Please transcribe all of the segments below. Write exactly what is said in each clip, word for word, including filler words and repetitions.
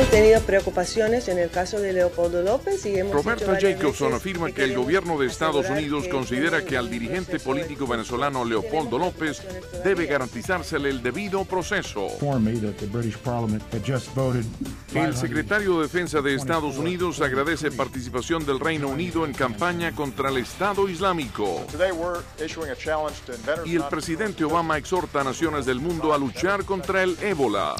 Hemos tenido preocupaciones en el caso de Leopoldo López y hemos Roberta Jacobson afirma que, que el gobierno de Estados Unidos que considera que al dirigente político venezolano Leopoldo López debe garantizársele el debido proceso. El secretario de Defensa de Estados Unidos agradece participación del Reino Unido en campaña contra el Estado Islámico. Y el presidente Obama exhorta a naciones del mundo a luchar contra el ébola.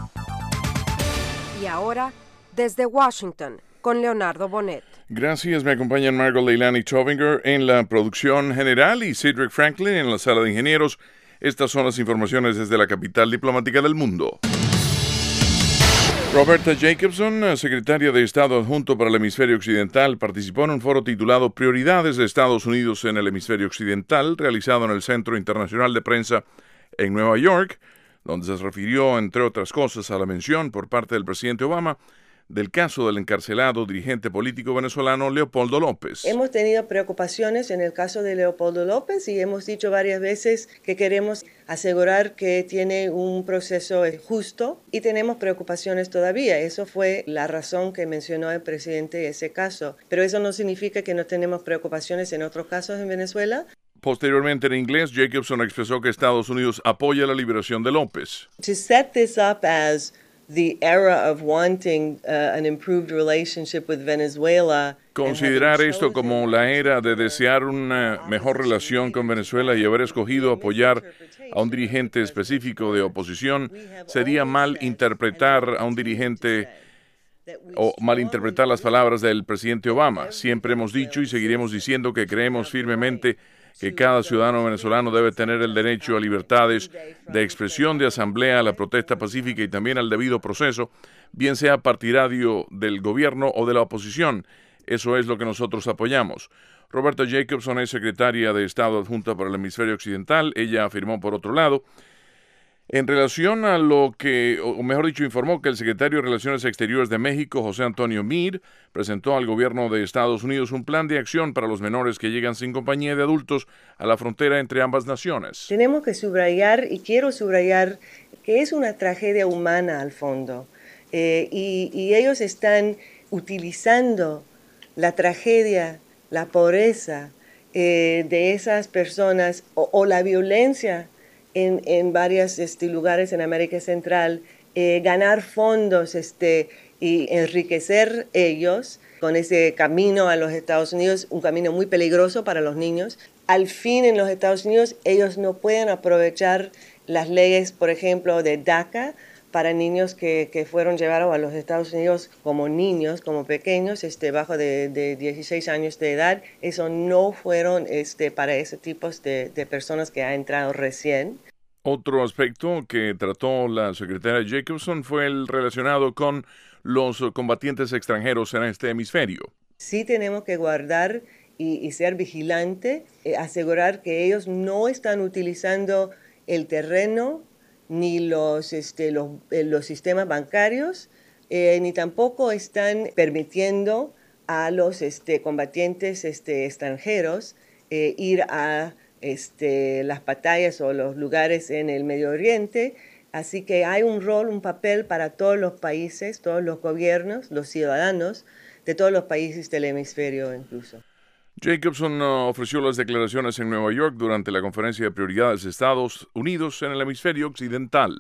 Y ahora, desde Washington, con Leonardo Bonet. Gracias, me acompañan Margot Leilani Chovinger en la producción general y Cedric Franklin en la sala de ingenieros. Estas son las informaciones desde la capital diplomática del mundo. Roberta Jacobson, secretaria de Estado adjunto para el hemisferio occidental, participó en un foro titulado Prioridades de Estados Unidos en el hemisferio occidental, realizado en el Centro Internacional de Prensa en Nueva York, donde se refirió, entre otras cosas, a la mención por parte del presidente Obama del caso del encarcelado dirigente político venezolano Leopoldo López. Hemos tenido preocupaciones en el caso de Leopoldo López y hemos dicho varias veces que queremos asegurar que tiene un proceso justo y tenemos preocupaciones todavía. Eso fue la razón que mencionó el presidente de ese caso. Pero eso no significa que no tenemos preocupaciones en otros casos en Venezuela. Posteriormente, en inglés, Jacobson expresó que Estados Unidos apoya la liberación de López. To set this up as the era of wanting uh, an improved relationship with Venezuela. Considerar esto como la era de desear una mejor relación con Venezuela y haber escogido apoyar a un dirigente específico de oposición sería mal interpretar a un dirigente o malinterpretar las palabras del presidente Obama. Siempre hemos dicho y seguiremos diciendo que creemos firmemente que cada ciudadano venezolano debe tener el derecho a libertades de expresión, de asamblea, a la protesta pacífica y también al debido proceso, bien sea partidario del gobierno o de la oposición. Eso es lo que nosotros apoyamos. Roberta Jacobson es secretaria de Estado adjunta para el hemisferio occidental. Ella afirmó, por otro lado, en relación a lo que, o mejor dicho, informó que el secretario de Relaciones Exteriores de México, José Antonio Meade, presentó al gobierno de Estados Unidos un plan de acción para los menores que llegan sin compañía de adultos a la frontera entre ambas naciones. Tenemos que subrayar, y quiero subrayar, que es una tragedia humana al fondo. Eh, y, y ellos están utilizando la tragedia, la pobreza eh, de esas personas o, o la violencia En, en varios este, lugares en América Central, eh, ganar fondos este, y enriquecer ellos con ese camino a los Estados Unidos, un camino muy peligroso para los niños. Al fin, en los Estados Unidos, ellos no pueden aprovechar las leyes, por ejemplo, de DACA para niños que, que fueron llevados a los Estados Unidos como niños, como pequeños, este, bajo de, de dieciséis años de edad. Eso no fueron este, para ese tipo de, de personas que han entrado recién. Otro aspecto que trató la secretaria Jacobson fue el relacionado con los combatientes extranjeros en este hemisferio. Sí tenemos que guardar y, y ser vigilante, eh, asegurar que ellos no están utilizando el terreno ni los, este, los, eh, los sistemas bancarios, eh, ni tampoco están permitiendo a los este, combatientes este, extranjeros eh, ir a este, las batallas o los lugares en el Medio Oriente. Así que hay un rol, un papel para todos los países, todos los gobiernos, los ciudadanos de todos los países del hemisferio incluso. Jacobson uh, ofreció las declaraciones en Nueva York durante la conferencia de prioridades de Estados Unidos en el hemisferio occidental.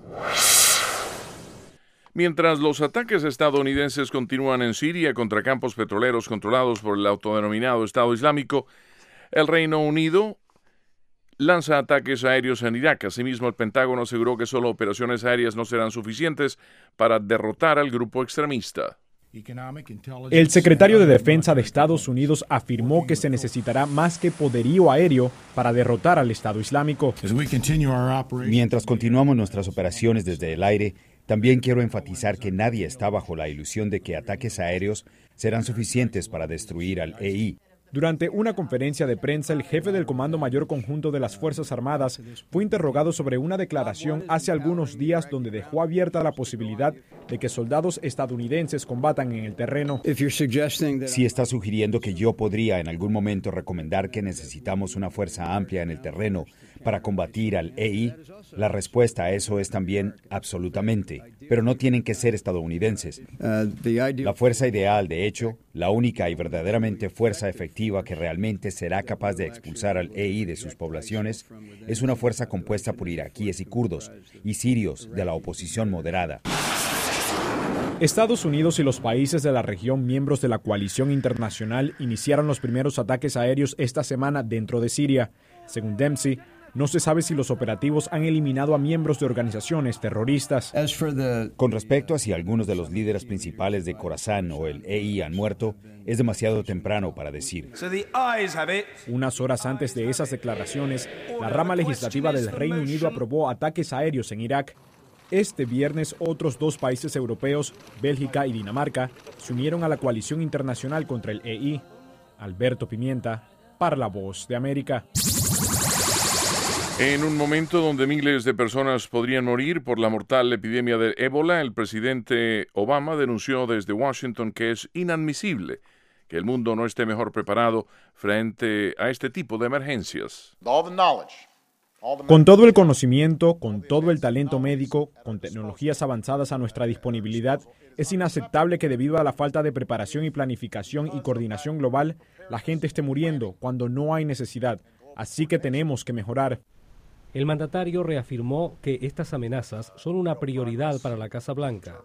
Mientras los ataques estadounidenses continúan en Siria contra campos petroleros controlados por el autodenominado Estado Islámico, el Reino Unido lanza ataques aéreos en Irak. Asimismo, el Pentágono aseguró que solo operaciones aéreas no serán suficientes para derrotar al grupo extremista. El secretario de Defensa de Estados Unidos afirmó que se necesitará más que poderío aéreo para derrotar al Estado Islámico. Mientras continuamos nuestras operaciones desde el aire, también quiero enfatizar que nadie está bajo la ilusión de que ataques aéreos serán suficientes para destruir al E I. Durante una conferencia de prensa, el jefe del Comando Mayor Conjunto de las Fuerzas Armadas fue interrogado sobre una declaración hace algunos días donde dejó abierta la posibilidad de que soldados estadounidenses combatan en el terreno. Si está sugiriendo que yo podría en algún momento recomendar que necesitamos una fuerza amplia en el terreno para combatir al E I? La respuesta a eso es también absolutamente, pero no tienen que ser estadounidenses. La fuerza ideal, de hecho, la única y verdaderamente fuerza efectiva que realmente será capaz de expulsar al E I de sus poblaciones, es una fuerza compuesta por iraquíes y kurdos y sirios de la oposición moderada. Estados Unidos y los países de la región miembros de la coalición internacional iniciaron los primeros ataques aéreos esta semana dentro de Siria. Según Dempsey, no se sabe si los operativos han eliminado a miembros de organizaciones terroristas. Con respecto a si algunos de los líderes principales de Khorasan o el E I han muerto, es demasiado temprano para decir. Unas horas antes de esas declaraciones, la rama legislativa del Reino Unido aprobó ataques aéreos en Irak. Este viernes, otros dos países europeos, Bélgica y Dinamarca, se unieron a la coalición internacional contra el E I. Alberto Pimienta, para La Voz de América. En un momento donde miles de personas podrían morir por la mortal epidemia de ébola, el presidente Obama denunció desde Washington que es inadmisible que el mundo no esté mejor preparado frente a este tipo de emergencias. Con todo el conocimiento, con todo el talento médico, con tecnologías avanzadas a nuestra disponibilidad, es inaceptable que debido a la falta de preparación y planificación y coordinación global, la gente esté muriendo cuando no hay necesidad. Así que tenemos que mejorar. El mandatario reafirmó que estas amenazas son una prioridad para la Casa Blanca.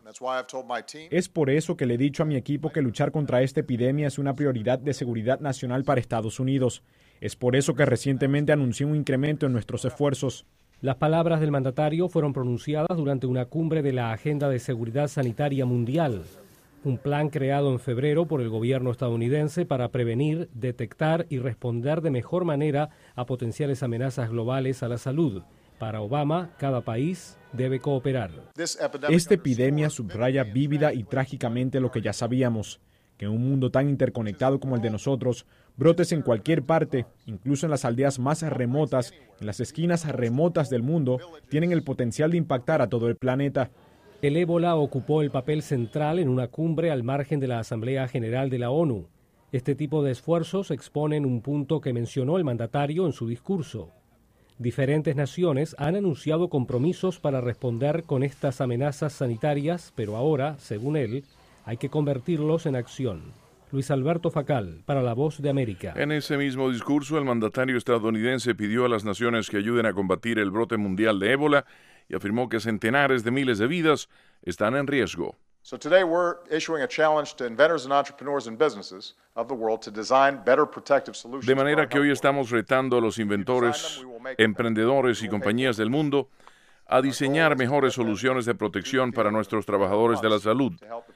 Es por eso que le he dicho a mi equipo que luchar contra esta epidemia es una prioridad de seguridad nacional para Estados Unidos. Es por eso que recientemente anunció un incremento en nuestros esfuerzos. Las palabras del mandatario fueron pronunciadas durante una cumbre de la Agenda de Seguridad Sanitaria Mundial, un plan creado en febrero por el gobierno estadounidense para prevenir, detectar y responder de mejor manera a potenciales amenazas globales a la salud. Para Obama, cada país debe cooperar. Esta epidemia subraya vívida y trágicamente lo que ya sabíamos, que en un mundo tan interconectado como el de nosotros, brotes en cualquier parte, incluso en las aldeas más remotas, en las esquinas remotas del mundo, tienen el potencial de impactar a todo el planeta. El ébola ocupó el papel central en una cumbre al margen de la Asamblea General de la ONU. Este tipo de esfuerzos exponen un punto que mencionó el mandatario en su discurso. Diferentes naciones han anunciado compromisos para responder con estas amenazas sanitarias, pero ahora, según él, hay que convertirlos en acción. Luis Alberto Facal, para La Voz de América. En ese mismo discurso, el mandatario estadounidense pidió a las naciones que ayuden a combatir el brote mundial de ébola y afirmó que centenares de miles de vidas están en riesgo. So today we're issuing a challenge to inventors and entrepreneurs and businesses of the world to design better protective solutions. De manera que hoy estamos retando a los inventores, emprendedores y compañías del mundo a diseñar mejores soluciones de protección para nuestros trabajadores de la salud.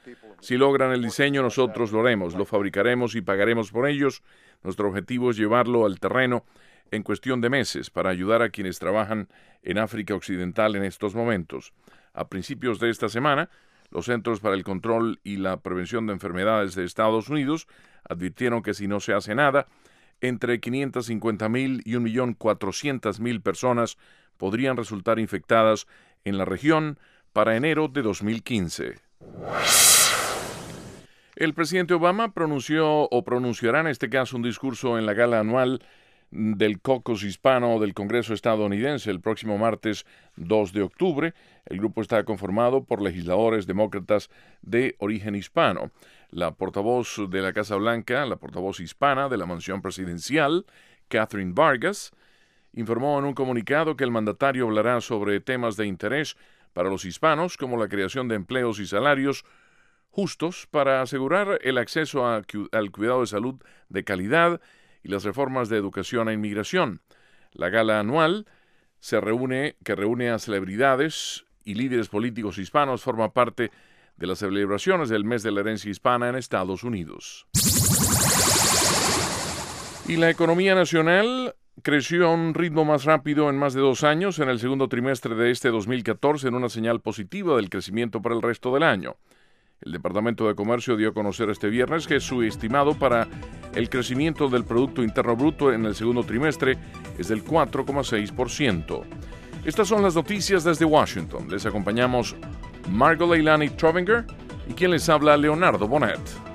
Si logran el diseño, nosotros lo haremos, lo fabricaremos y pagaremos por ellos. Nuestro objetivo es llevarlo al terreno en cuestión de meses para ayudar a quienes trabajan en África Occidental en estos momentos. A principios de esta semana, los Centros para el Control y la Prevención de Enfermedades de Estados Unidos advirtieron que si no se hace nada, entre quinientas cincuenta mil y un millón cuatrocientas mil personas podrían resultar infectadas en la región para enero de dos mil quince. El presidente Obama pronunció o pronunciará en este caso un discurso en la gala anual del caucus hispano del Congreso estadounidense el próximo martes dos de octubre. El grupo está conformado por legisladores demócratas de origen hispano. La portavoz de la Casa Blanca, la portavoz hispana de la mansión presidencial, Catherine Vargas, informó en un comunicado que el mandatario hablará sobre temas de interés para los hispanos, como la creación de empleos y salarios justos para asegurar el acceso a, al cuidado de salud de calidad y las reformas de educación e inmigración. La gala anual se reúne, que reúne a celebridades y líderes políticos hispanos, forma parte de las celebraciones del mes de la herencia hispana en Estados Unidos. Y la economía nacional creció a un ritmo más rápido en más de dos años en el segundo trimestre de este dos mil catorce, en una señal positiva del crecimiento para el resto del año. El Departamento de Comercio dio a conocer este viernes que su estimado para el crecimiento del Producto Interno Bruto en el segundo trimestre es del cuatro coma seis por ciento. Estas son las noticias desde Washington. Les acompañamos Margot Leilani Trovinger y quien les habla, Leonardo Bonet.